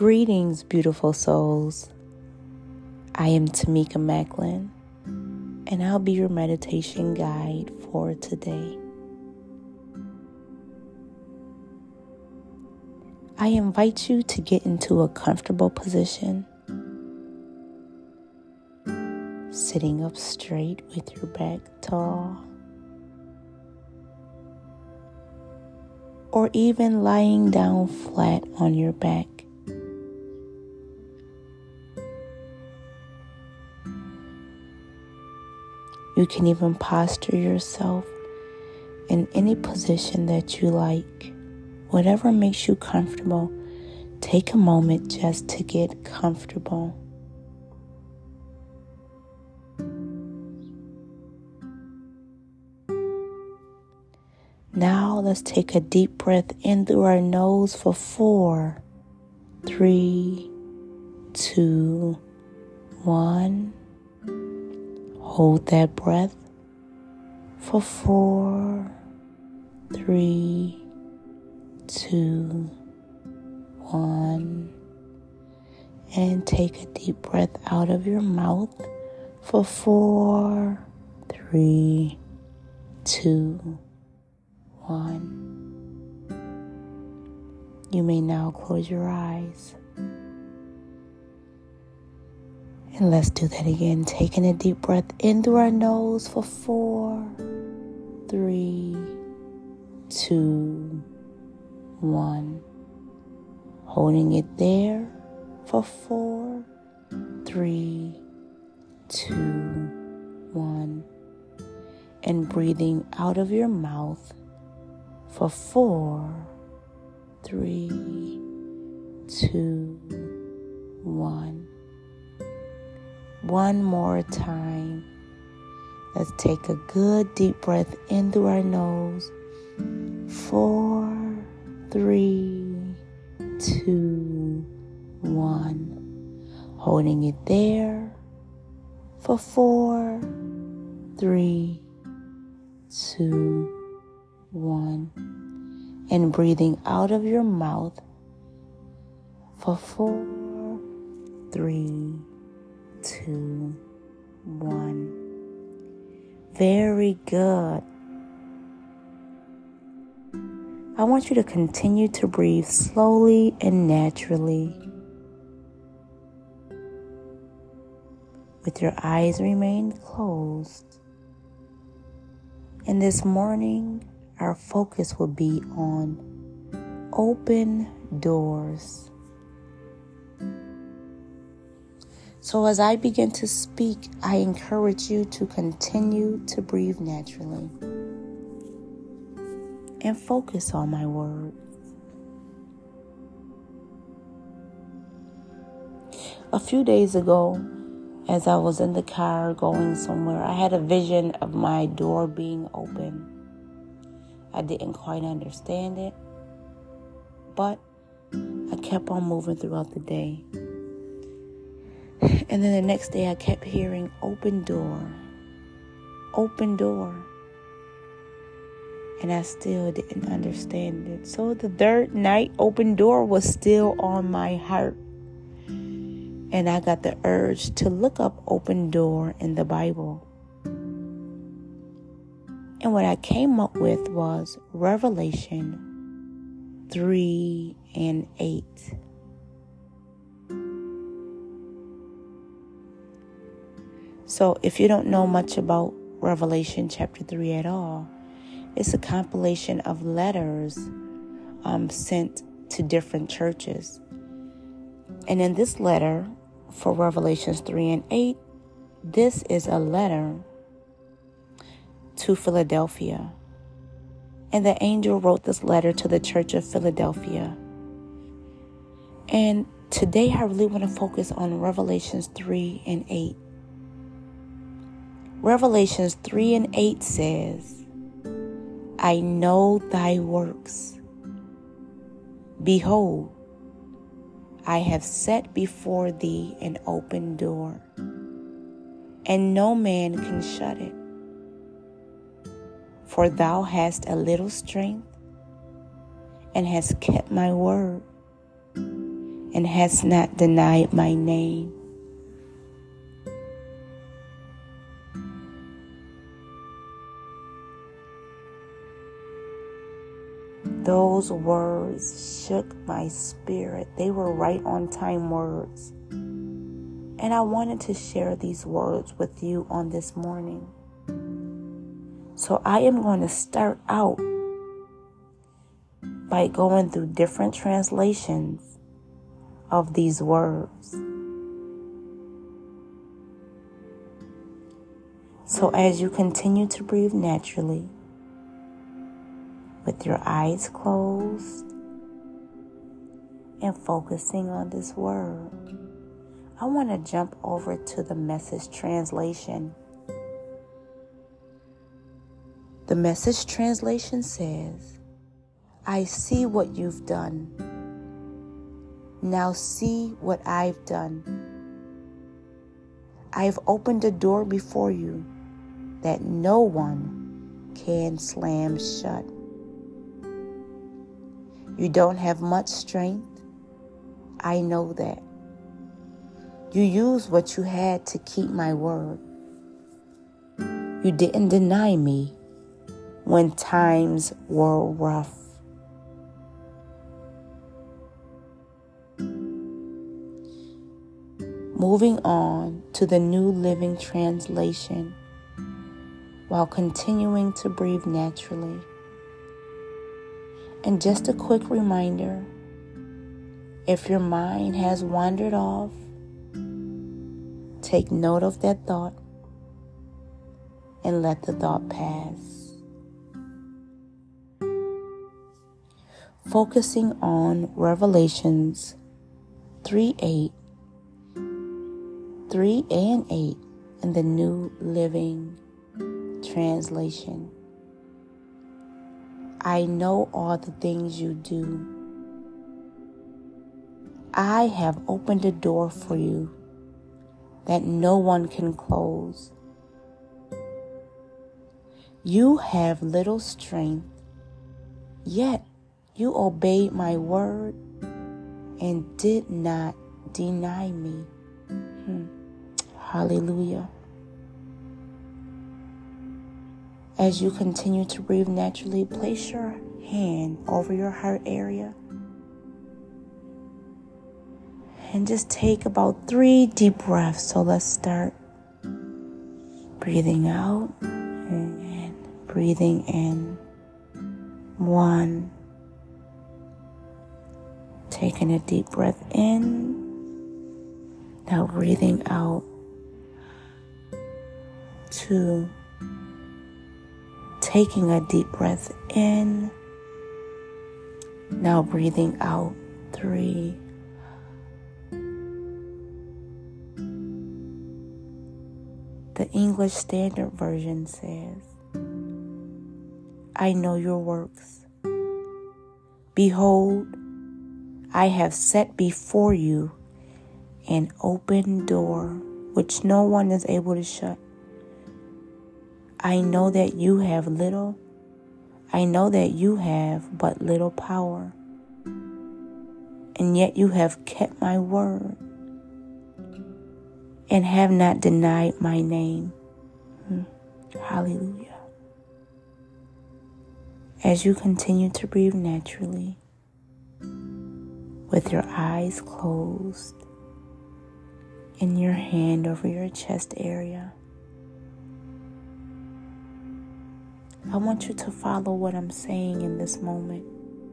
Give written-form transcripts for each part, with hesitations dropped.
Greetings, beautiful souls. I am Tamika Macklin, and I'll be your meditation guide for today. I invite you to get into a comfortable position, sitting up straight with your back tall, or even lying down flat on your back. You can even posture yourself in any position that you like. Whatever makes you comfortable, take a moment just to get comfortable. Now let's take a deep breath in through our nose for 4, 3, 2, 1. Hold that breath for 4, 3, 2, 1. And take a deep breath out of your mouth for 4, 3, 2, 1. You may now close your eyes. And let's do that again. Taking a deep breath in through our nose for 4, 3, 2, 1. Holding it there for 4, 3, 2, 1. And breathing out of your mouth for 4, 3, 2, 1. One more time. Let's take a good deep breath in through our nose. 4, 3, 2, 1. Holding it there for 4, 3, 2, 1. And breathing out of your mouth for 4, 3, 2, 1. Very good. I want you to continue to breathe slowly and naturally. With your eyes remain closed. And this morning, our focus will be on open doors. So as I begin to speak, I encourage you to continue to breathe naturally and focus on my words. A few days ago, as I was in the car going somewhere, I had a vision of my door being open. I didn't quite understand it, but I kept on moving throughout the day. And then the next day I kept hearing open door, open door. And I still didn't understand it. So the third night, open door was still on my heart. And I got the urge to look up open door in the Bible. And what I came up with was Revelation 3 and 8. So if you don't know much about Revelation chapter 3 at all, it's a compilation of letters sent to different churches. And in this letter for Revelations 3 and 8, this is a letter to Philadelphia. And the angel wrote this letter to the church of Philadelphia. And today I really want to focus on Revelations 3 and 8. Revelations 3 and 8 says, I know thy works. Behold, I have set before thee an open door, and no man can shut it. For thou hast a little strength, and hast kept my word, and hast not denied my name. Those words shook my spirit. They were right on time words. And I wanted to share these words with you on this morning. So I am going to start out by going through different translations of these words. So as you continue to breathe naturally, with your eyes closed and focusing on this word, I want to jump over to the Message translation. The Message translation says, I see what you've done. Now see what I've done. I've opened a door before you that no one can slam shut. You don't have much strength. I know that. You used what you had to keep my word. You didn't deny me when times were rough. Moving on to the New Living Translation while continuing to breathe naturally. And just a quick reminder, if your mind has wandered off, take note of that thought and let the thought pass. Focusing on Revelations 3 and 8 in the New Living Translation. I know all the things you do. I have opened a door for you that no one can close. You have little strength, yet you obeyed my word and did not deny me. Hallelujah. As you continue to breathe naturally, place your hand over your heart area and just take about 3 deep breaths. So let's start. Breathing out and breathing in. 1. Taking a deep breath in. Now breathing out. 2. Taking a deep breath in. Now breathing out. 3. The English Standard Version says, I know your works. Behold, I have set before you an open door which no one is able to shut. I know that you have but little power, and yet you have kept my word and have not denied my name. Hallelujah. As you continue to breathe naturally, with your eyes closed and your hand over your chest area, I want you to follow what I'm saying in this moment.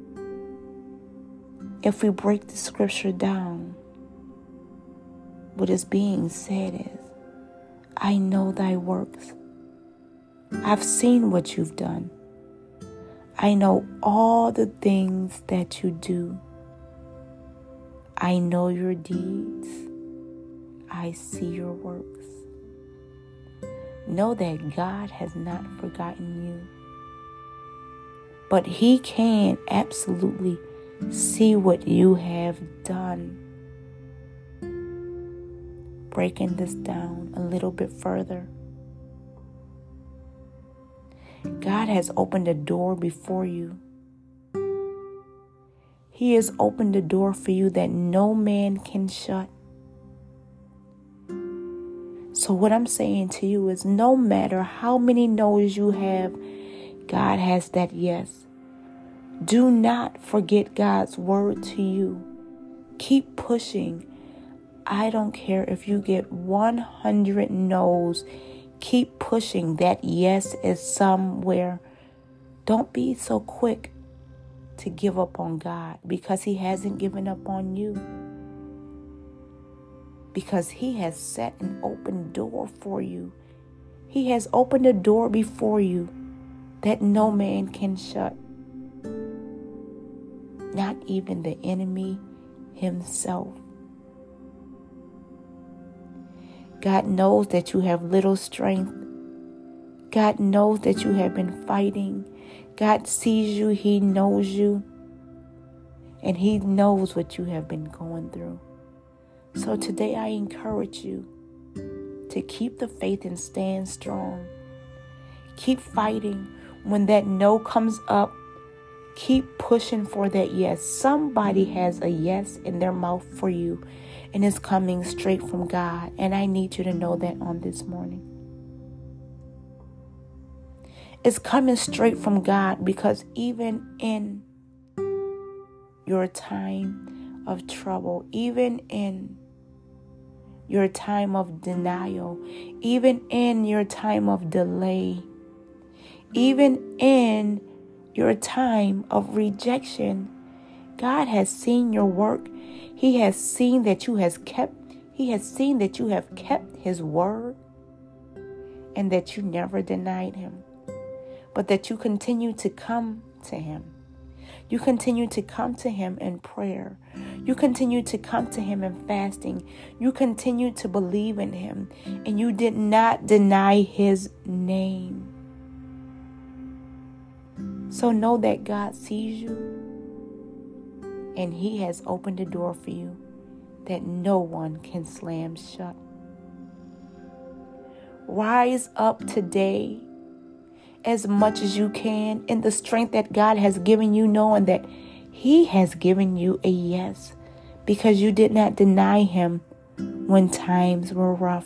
If we break the scripture down, what is being said is, I know thy works. I've seen what you've done. I know all the things that you do. I know your deeds. I see your works. Know that God has not forgotten you. But He can absolutely see what you have done. Breaking this down a little bit further. God has opened a door before you. He has opened the door for you that no man can shut. So what I'm saying to you is, no matter how many no's you have, God has that yes. Do not forget God's word to you. Keep pushing. I don't care if you get 100 no's. Keep pushing. That yes is somewhere. Don't be so quick to give up on God, because He hasn't given up on you. Because He has set an open door for you. He has opened a door before you that no man can shut. Not even the enemy himself. God knows that you have little strength. God knows that you have been fighting. God sees you. He knows you. And He knows what you have been going through. So today I encourage you to keep the faith and stand strong. Keep fighting. When that no comes up, keep pushing for that yes. Somebody has a yes in their mouth for you, and it's coming straight from God. And I need you to know that on this morning. It's coming straight from God, because even in your time of trouble, even in your time of denial, even in your time of delay, even in your time of rejection, God has seen your work. He has seen that you have kept His word, and that you never denied Him, but that you continue to come to Him. You continue to come to Him in prayer. You continue to come to Him in fasting. You continue to believe in Him, and you did not deny His name. So know that God sees you, and He has opened a door for you that no one can slam shut. Rise up today as much as you can in the strength that God has given you, knowing that He has given you a yes, because you did not deny Him when times were rough.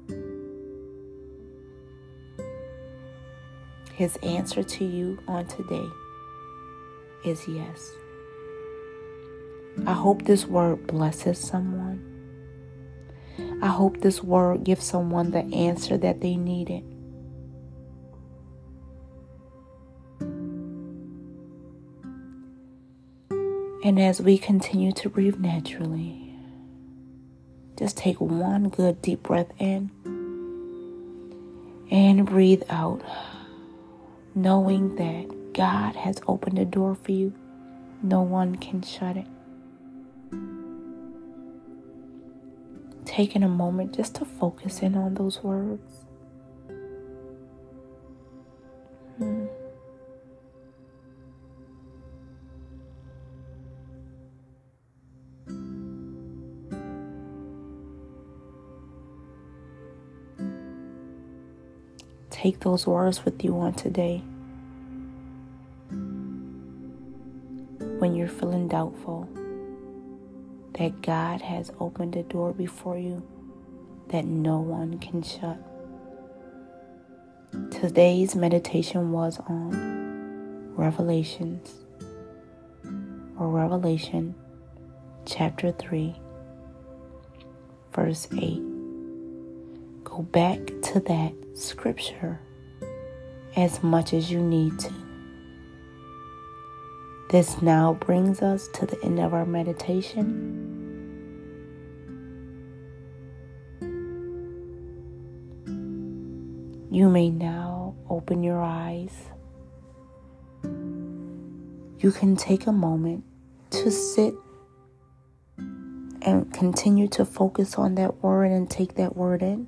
His answer to you on today is yes. I hope this word blesses someone. I hope this word gives someone the answer that they needed. And as we continue to breathe naturally, just take one good deep breath in and breathe out, knowing that God has opened a door for you. No one can shut it. Taking a moment just to focus in on those words. Take those words with you on today. When you're feeling doubtful, that God has opened a door before you that no one can shut. Today's meditation was on Revelation chapter 3, verse 8. Go back to that scripture as much as you need to. This now brings us to the end of our meditation. You may now open your eyes. You can take a moment to sit and continue to focus on that word and take that word in.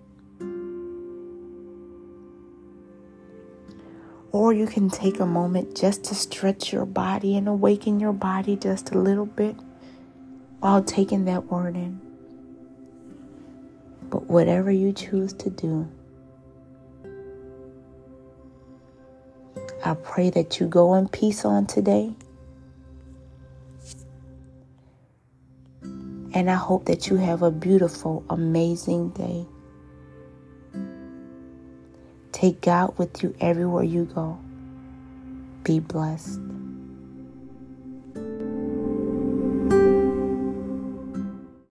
Or you can take a moment just to stretch your body and awaken your body just a little bit while taking that word in. But whatever you choose to do, I pray that you go in peace on today. And I hope that you have a beautiful, amazing day. Take God with you everywhere you go. Be blessed.